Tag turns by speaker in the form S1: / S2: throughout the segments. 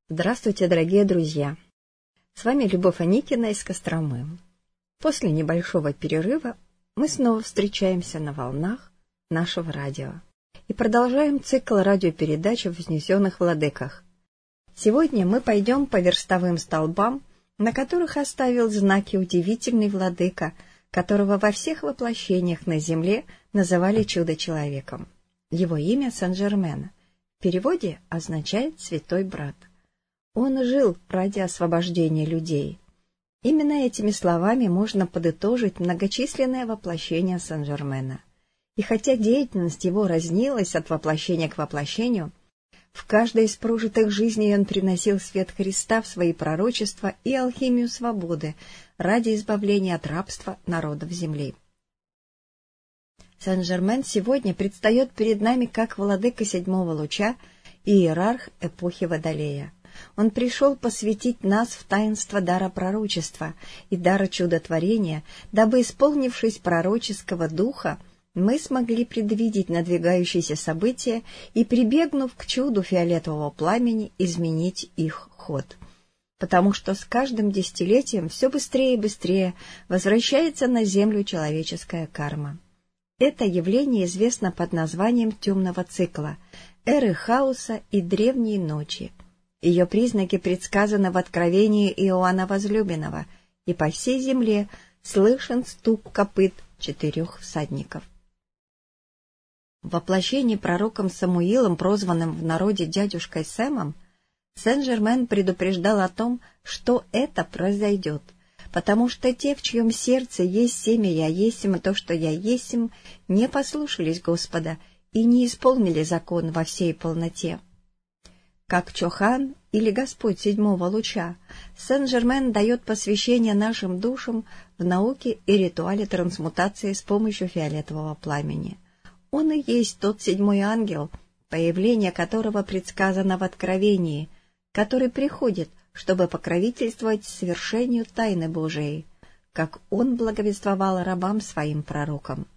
S1: Здравствуйте, дорогие друзья! С вами Любовь Аникина из Костромы. После небольшого перерыва мы снова встречаемся на волнах нашего радио и продолжаем цикл радиопередач о вознесенных владыках. Сегодня мы пойдем по верстовым столбам, на которых оставил знаки удивительный владыка, которого во всех воплощениях на земле называли чудо-человеком. Его имя Сен-Жермен. В переводе означает «святой брат». Он жил ради освобождения людей. Именно этими словами можно подытожить многочисленное воплощение Сен-Жермена. И хотя деятельность его разнилась от воплощения к воплощению, в каждой из прожитых жизней он приносил свет Христа в свои пророчества и алхимию свободы ради избавления от рабства народов земли. Сен-Жермен сегодня предстает перед нами как владыка седьмого луча и иерарх эпохи Водолея. Он пришел посвятить нас в таинство дара пророчества и дара чудотворения, дабы, исполнившись пророческого духа, мы смогли предвидеть надвигающиеся события и, прибегнув к чуду фиолетового пламени, изменить их ход. Потому что с каждым десятилетием все быстрее и быстрее возвращается на землю человеческая карма. Это явление известно под названием темного цикла, эры хаоса и древней ночи. Ее признаки предсказаны в откровении Иоанна Возлюбленного, и по всей земле слышен стук копыт 4 всадников. В воплощении пророком Самуилом, прозванным в народе дядюшкой Сэмом, Сен-Жермен предупреждал о том, что это произойдет, потому что те, в чьем сердце есть семя «Я есмь», то, что «Я есмь», не послушались Господа и не исполнили закон во всей полноте. Как Чохан или Господь седьмого луча, Сен-Жермен дает посвящение нашим душам в науке и ритуале трансмутации с помощью фиолетового пламени. Он и есть тот седьмой ангел, появление которого предсказано в Откровении, который приходит, чтобы покровительствовать совершению тайны Божией, как он благовествовал рабам своим пророкам.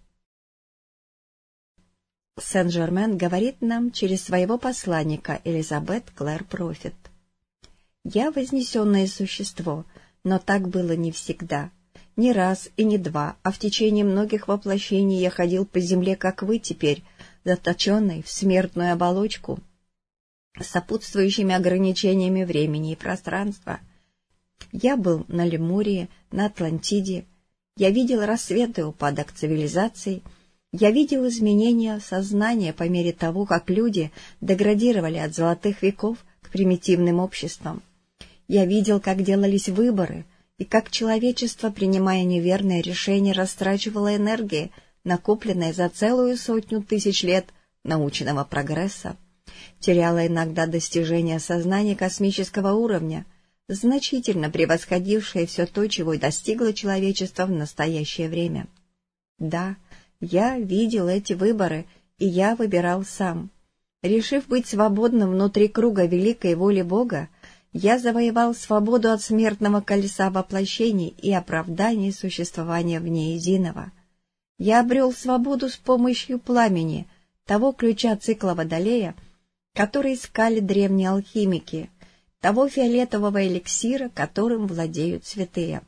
S1: Сен-Жермен говорит нам через своего посланника Элизабет Клэр Профит: «Я вознесенное существо, но так было не всегда. Не раз и не два, а в течение многих воплощений я ходил по земле, как вы теперь, заточенный в смертную оболочку, с сопутствующими ограничениями времени и пространства. Я был на Лемурии, на Атлантиде. Я видел рассвет и упадок цивилизаций. Я видел изменения сознания по мере того, как люди деградировали от золотых веков к примитивным обществам. Я видел, как делались выборы, и как человечество, принимая неверные решения, растрачивало энергии, накопленные за целую 100 тысяч лет научного прогресса, теряло иногда достижения сознания космического уровня, значительно превосходившее все то, чего достигло человечество в настоящее время. Да, я видел эти выборы, и я выбирал сам. Решив быть свободным внутри круга великой воли Бога, я завоевал свободу от смертного колеса воплощений и оправданий существования вне единого. Я обрел свободу с помощью пламени, того ключа цикла Водолея, который искали древние алхимики, того фиолетового эликсира, которым владеют святые.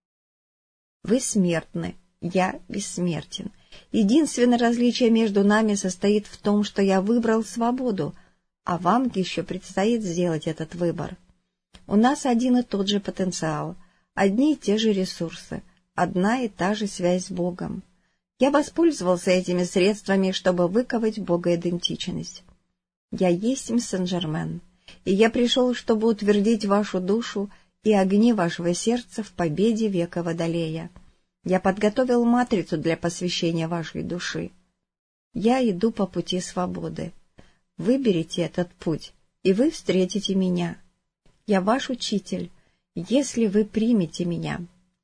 S1: Вы смертны, я бессмертен. Единственное различие между нами состоит в том, что я выбрал свободу, а вам еще предстоит сделать этот выбор. У нас один и тот же потенциал, одни и те же ресурсы, одна и та же связь с Богом. Я воспользовался этими средствами, чтобы выковать богоидентичность. Я есть Сен-Жермен, и я пришел, чтобы утвердить вашу душу и огни вашего сердца в победе века Водолея. Я подготовил матрицу для посвящения вашей души. Я иду по пути свободы. Выберите этот путь, и вы встретите меня. Я ваш учитель, если вы примете меня».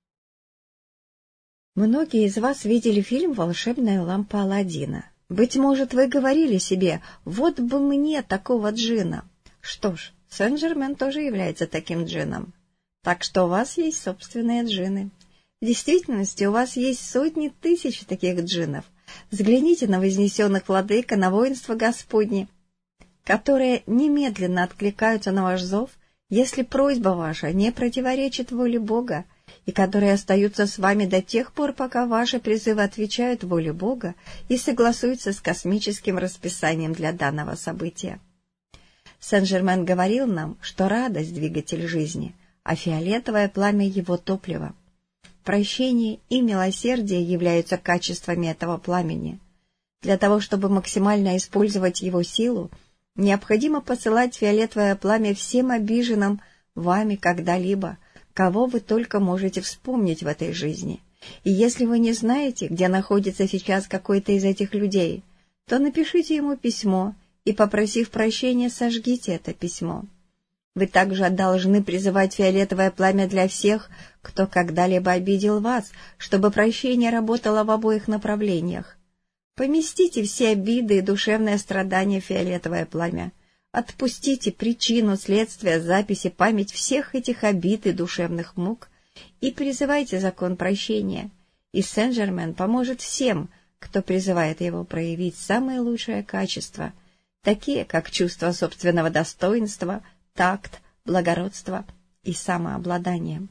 S1: Многие из вас видели фильм «Волшебная лампа Аладдина». Быть может, вы говорили себе: «Вот бы мне такого джинна». Что ж, Сен-Жермен тоже является таким джинном. Так что у вас есть собственные джинны. В действительности у вас есть сотни тысяч таких джиннов. Взгляните на вознесенных владык, на воинство Господне, которые немедленно откликаются на ваш зов Если просьба ваша не противоречит воле Бога, и которые остаются с вами до тех пор, пока ваши призывы отвечают воле Бога и согласуются с космическим расписанием для данного события. Сен-Жермен говорил нам, что радость — двигатель жизни, а фиолетовое пламя — его топливо. Прощение и милосердие являются качествами этого пламени. Для того, чтобы максимально использовать его силу, необходимо посылать фиолетовое пламя всем обиженным вами когда-либо, кого вы только можете вспомнить в этой жизни. И если вы не знаете, где находится сейчас какой-то из этих людей, то напишите ему письмо и, попросив прощения, сожгите это письмо. Вы также должны призывать фиолетовое пламя для всех, кто когда-либо обидел вас, чтобы прощение работало в обоих направлениях. Поместите все обиды и душевное страдание в фиолетовое пламя. Отпустите причину, следствие, записи, память всех этих обид и душевных мук и призывайте закон прощения. И Сен-Жермен поможет всем, кто призывает его проявить самые лучшие качества, такие как чувство собственного достоинства, такт, благородство и самообладание.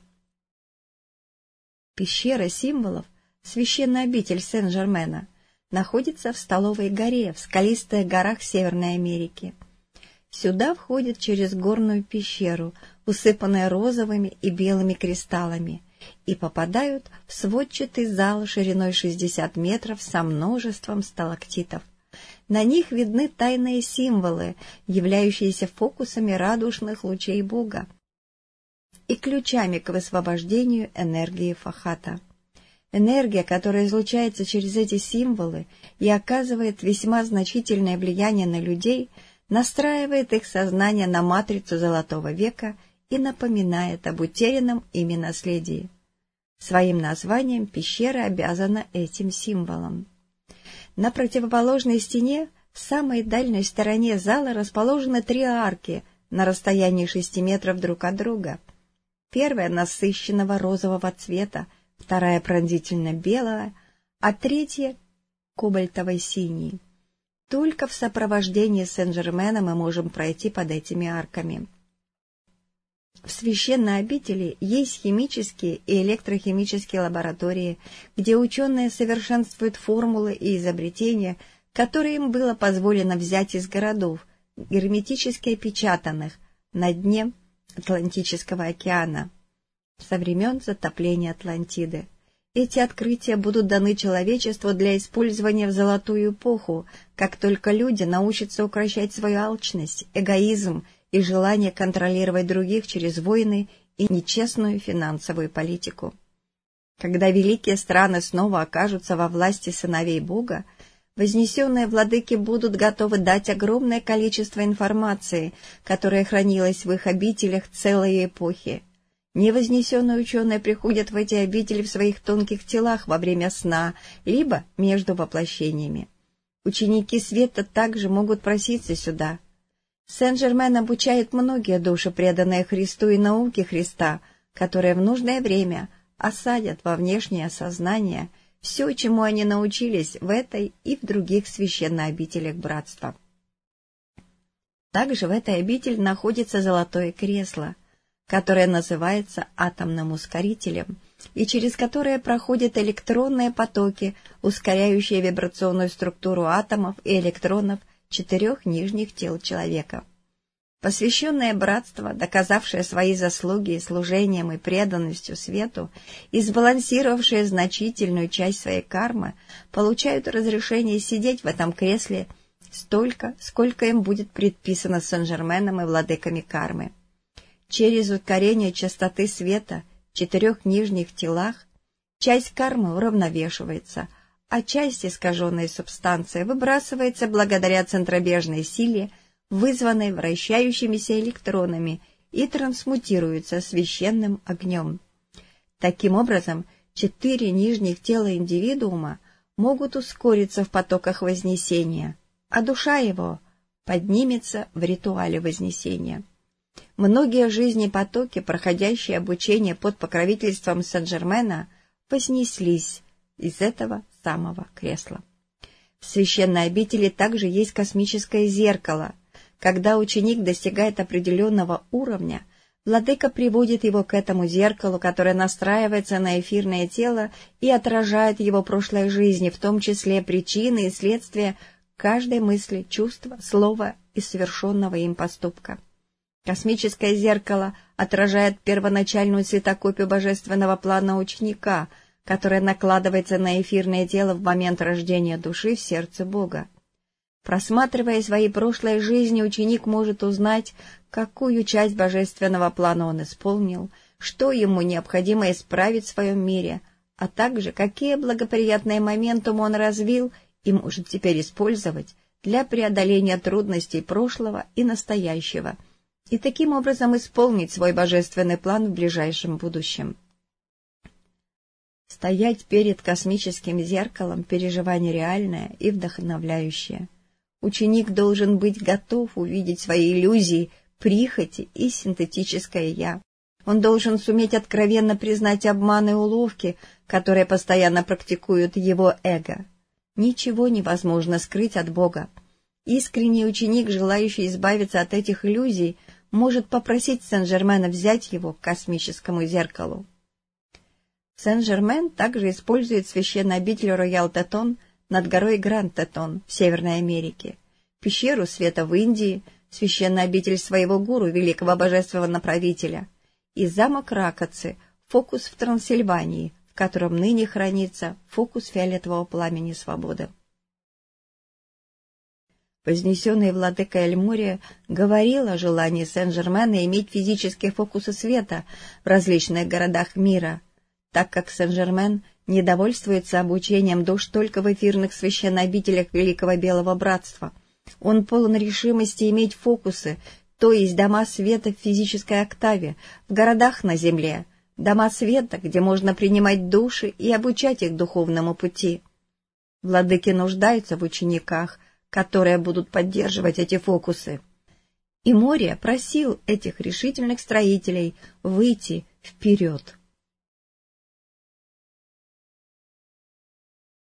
S1: Пещера символов, священная обитель Сен-Жермена, находится в Столовой горе, в скалистых горах Северной Америки. Сюда входят через горную пещеру, усыпанную розовыми и белыми кристаллами, и попадают в сводчатый зал шириной 60 метров со множеством сталактитов. На них видны тайные символы, являющиеся фокусами радужных лучей Бога и ключами к высвобождению энергии Фахата. Энергия, которая излучается через эти символы и оказывает весьма значительное влияние на людей, настраивает их сознание на матрицу Золотого века и напоминает об утерянном ими наследии. Своим названием пещера обязана этим символам. На противоположной стене, в самой дальней стороне зала, расположены 3 арки на расстоянии 6 метров друг от друга. Первая насыщенного розового цвета, вторая пронзительно-белая, а третья — кобальтово-синий. Только в сопровождении Сен-Жермена мы можем пройти под этими арками. В священной обители есть химические и электрохимические лаборатории, где ученые совершенствуют формулы и изобретения, которые им было позволено взять из городов, герметически опечатанных на дне Атлантического океана со времен затопления Атлантиды. Эти открытия будут даны человечеству для использования в золотую эпоху, как только люди научатся укрощать свою алчность, эгоизм и желание контролировать других через войны и нечестную финансовую политику. Когда великие страны снова окажутся во власти сыновей Бога, вознесенные владыки будут готовы дать огромное количество информации, которая хранилась в их обителях целые эпохи. Невознесенные ученые приходят в эти обители в своих тонких телах во время сна, либо между воплощениями. Ученики света также могут проситься сюда. Сен-Жермен обучает многие души, преданные Христу и науке Христа, которые в нужное время осадят во внешнее сознание все, чему они научились в этой и в других священных обителях братства. Также в этой обители находится золотое кресло, которое называется атомным ускорителем, и через которое проходят электронные потоки, ускоряющие вибрационную структуру атомов и электронов 4 нижних тел человека. Посвященное братство, доказавшее свои заслуги служением и преданностью свету и сбалансировавшее значительную часть своей кармы, получают разрешение сидеть в этом кресле столько, сколько им будет предписано Сен-Жерменом и владыками кармы. Через ускорение частоты света в 4 нижних телах часть кармы уравновешивается, а часть искаженной субстанции выбрасывается благодаря центробежной силе, вызванной вращающимися электронами, и трансмутируется священным огнем. Таким образом, 4 нижних тела индивидуума могут ускориться в потоках вознесения, а душа его поднимется в ритуале вознесения. Многие жизни-потоки, проходящие обучение под покровительством Сен-Жермена, вознеслись из этого самого кресла. В священной обители также есть космическое зеркало. Когда ученик достигает определенного уровня, Владыка приводит его к этому зеркалу, которое настраивается на эфирное тело и отражает его прошлой жизни, в том числе причины и следствия каждой мысли, чувства, слова и совершенного им поступка. Космическое зеркало отражает первоначальную цветокопию божественного плана ученика, которая накладывается на эфирное тело в момент рождения души в сердце Бога. Просматривая свои прошлые жизни, ученик может узнать, какую часть божественного плана он исполнил, что ему необходимо исправить в своем мире, а также какие благоприятные моментумы он развил и может теперь использовать для преодоления трудностей прошлого и настоящего, и таким образом исполнить свой божественный план в ближайшем будущем. Стоять перед космическим зеркалом — переживание реальное и вдохновляющее. Ученик должен быть готов увидеть свои иллюзии, прихоти и синтетическое «я». Он должен суметь откровенно признать обманы и уловки, которые постоянно практикуют его эго. Ничего невозможно скрыть от Бога. Искренний ученик, желающий избавиться от этих иллюзий, может попросить Сен-Жермена взять его к космическому зеркалу. Сен-Жермен также использует священную обитель Роял-Тетон над горой Гранд-Тетон в Северной Америке, пещеру света в Индии, священную обитель своего гуру, великого божественного правителя, и замок Ракоци, фокус в Трансильвании, в котором ныне хранится фокус фиолетового пламени свободы. Вознесенный владыка Эль-Мурия говорил о желании Сен-Жермена иметь физические фокусы света в различных городах мира, так как Сен-Жермен не довольствуется обучением душ только в эфирных священных обителях Великого Белого Братства. Он полон решимости иметь фокусы, то есть дома света в физической октаве, в городах на земле, дома света, где можно принимать души и обучать их духовному пути. Владыки нуждаются в учениках, которые будут поддерживать эти фокусы. И Мория просил этих решительных строителей выйти вперед.